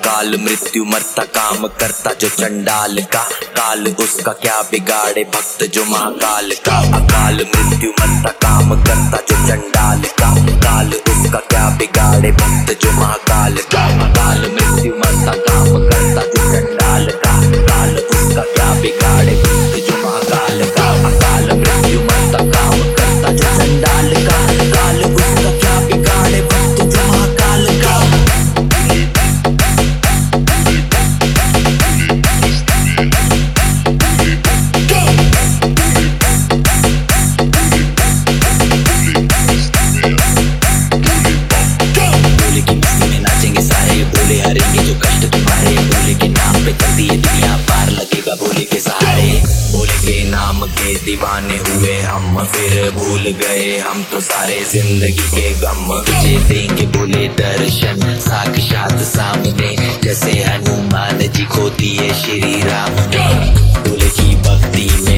अकाल मृत्यु मरता काम करता जो चंडाल का, काल उसका क्या बिगाड़े भक्त जो महाकाल का। अकाल मृत्यु मरता काम करता जो चंडाल का, काल उसका क्या बिगाड़े भक्त जो महाकाल का। अकाल मृत्यु मरता काम करता जो चंडाल का, काल उसका क्या बिगाड़े भक्त जो महाकाल का। अकाल मृत्यु मरता काम करता जो चंडाल का, काल उसका क्या बिगाड़े भक्त जो महाकाल का। बोले की मस्ती में नाचेंगे सारे, बोले हरेंगे जो कष्ट तुम्हारे, बोले के नाम पे चलती है दुनिया पार लगेगा भोले के सहारे। भोले के नाम के दीवाने हुए हम, फिर भूल गए हम तो सारे जिंदगी के गम। तुझे देंगे बोले दर्शन साक्षात सामने, जैसे हनुमान जी को दिए श्री राम ने। भोले की भक्ति